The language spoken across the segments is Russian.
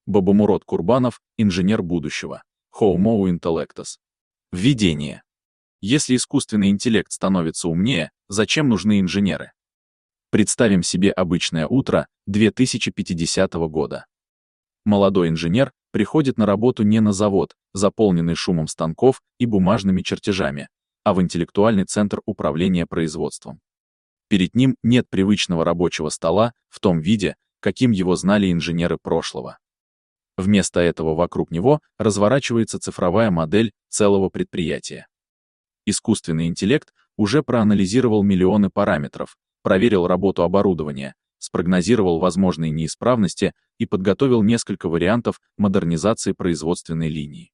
Бабамурод Курбанов, инженер будущего. Homo intellectus. Введение. Если искусственный интеллект становится умнее, зачем нужны инженеры? Представим себе обычное утро 2050 года. Молодой инженер приходит на работу не на завод, заполненный шумом станков и бумажными чертежами, а в интеллектуальный центр управления производством. Перед ним нет привычного рабочего стола в том виде, каким его знали инженеры прошлого. Вместо этого вокруг него разворачивается цифровая модель целого предприятия. Искусственный интеллект уже проанализировал миллионы параметров, проверил работу оборудования, спрогнозировал возможные неисправности и подготовил несколько вариантов модернизации производственной линии.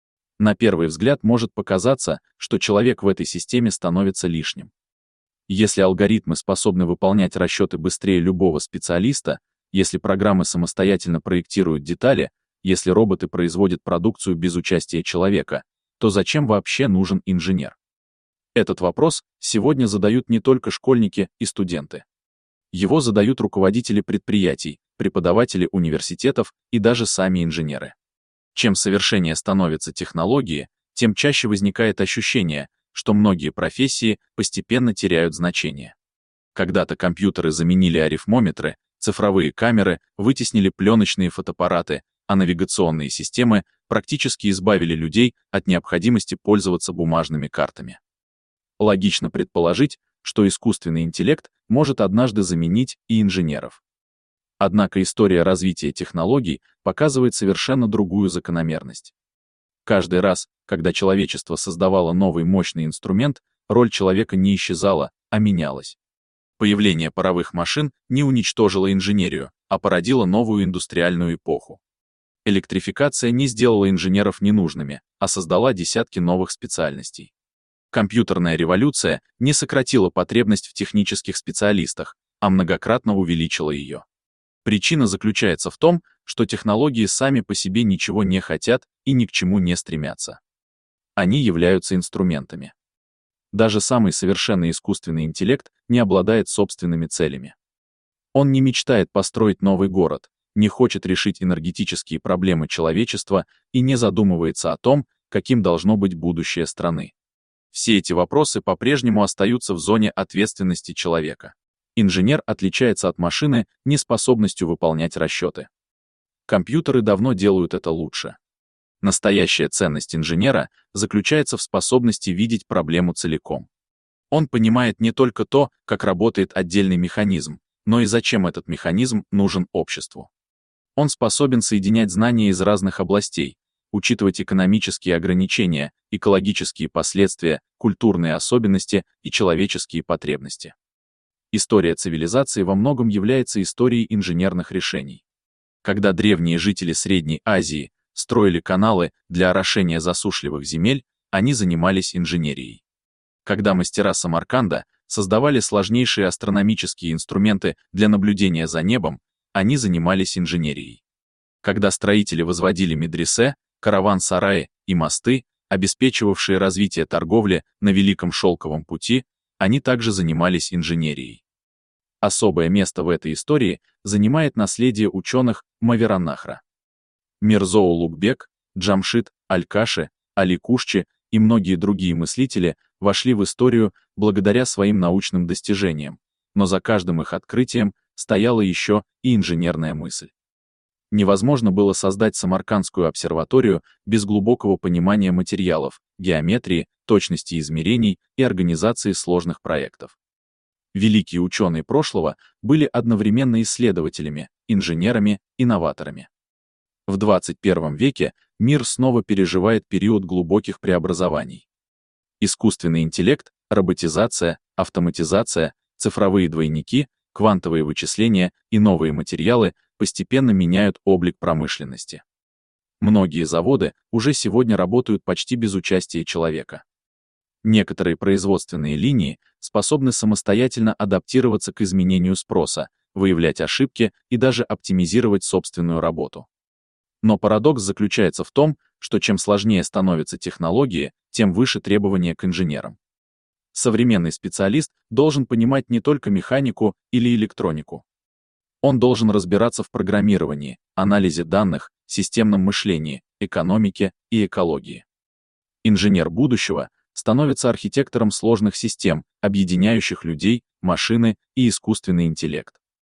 На первый взгляд может показаться, что человек в этой системе становится лишним. Если алгоритмы способны выполнять расчеты быстрее любого специалиста, если программы самостоятельно проектируют детали, если роботы производят продукцию без участия человека, то зачем вообще нужен инженер? Этот вопрос сегодня задают не только школьники и студенты. Его задают руководители предприятий, преподаватели университетов и даже сами инженеры. Чем совершеннее становятся технологии, тем чаще возникает ощущение, что многие профессии постепенно теряют значение. Когда-то компьютеры заменили арифмометры, цифровые камеры вытеснили пленочные фотоаппараты, а навигационные системы практически избавили людей от необходимости пользоваться бумажными картами. Логично предположить, что искусственный интеллект может однажды заменить и инженеров. Однако история развития технологий показывает совершенно другую закономерность. Каждый раз, когда человечество создавало новый мощный инструмент, роль человека не исчезала, а менялась. Появление паровых машин не уничтожило инженерию, а породило новую индустриальную эпоху. Электрификация не сделала инженеров ненужными, а создала десятки новых специальностей. Компьютерная революция не сократила потребность в технических специалистах, а многократно увеличила ее. Причина заключается в том, что технологии сами по себе ничего не хотят и ни к чему не стремятся. Они являются инструментами. Даже самый совершенный искусственный интеллект не обладает собственными целями. Он не мечтает построить новый город, не хочет решить энергетические проблемы человечества и не задумывается о том, каким должно быть будущее страны. Все эти вопросы по-прежнему остаются в зоне ответственности человека. Инженер отличается от машины неспособностью выполнять расчеты. Компьютеры давно делают это лучше. Настоящая ценность инженера заключается в способности видеть проблему целиком. Он понимает не только то, как работает отдельный механизм, но и зачем этот механизм нужен обществу. Он способен соединять знания из разных областей, учитывать экономические ограничения, экологические последствия, культурные особенности и человеческие потребности. История цивилизации во многом является историей инженерных решений. Когда древние жители Средней Азии строили каналы для орошения засушливых земель, они занимались инженерией. Когда мастера Самарканда создавали сложнейшие астрономические инструменты для наблюдения за небом, они занимались инженерией. Когда строители возводили медресе, караван-сараи и мосты, обеспечивавшие развитие торговли на Великом Шелковом пути, они также занимались инженерией. Особое место в этой истории занимает наследие ученых Мавераннахра. Мирза-Улугбек, Джамшид Аль-Каши, Али Кушчи и многие другие мыслители вошли в историю благодаря своим научным достижениям, но за каждым их открытием стояла еще и инженерная мысль. Невозможно было создать Самаркандскую обсерваторию без глубокого понимания материалов, геометрии, точности измерений и организации сложных проектов. Великие ученые прошлого были одновременно исследователями, инженерами и новаторами. В 21 веке мир снова переживает период глубоких преобразований. Искусственный интеллект, роботизация, автоматизация, цифровые двойники, квантовые вычисления и новые материалы постепенно меняют облик промышленности. Многие заводы уже сегодня работают почти без участия человека. Некоторые производственные линии способны самостоятельно адаптироваться к изменению спроса, выявлять ошибки и даже оптимизировать собственную работу. Но парадокс заключается в том, что чем сложнее становятся технологии, тем выше требования к инженерам. Современный специалист должен понимать не только механику или электронику. Он должен разбираться в программировании, анализе данных, системном мышлении, экономике и экологии. Инженер будущего становится архитектором сложных систем, объединяющих людей, машины и искусственный интеллект.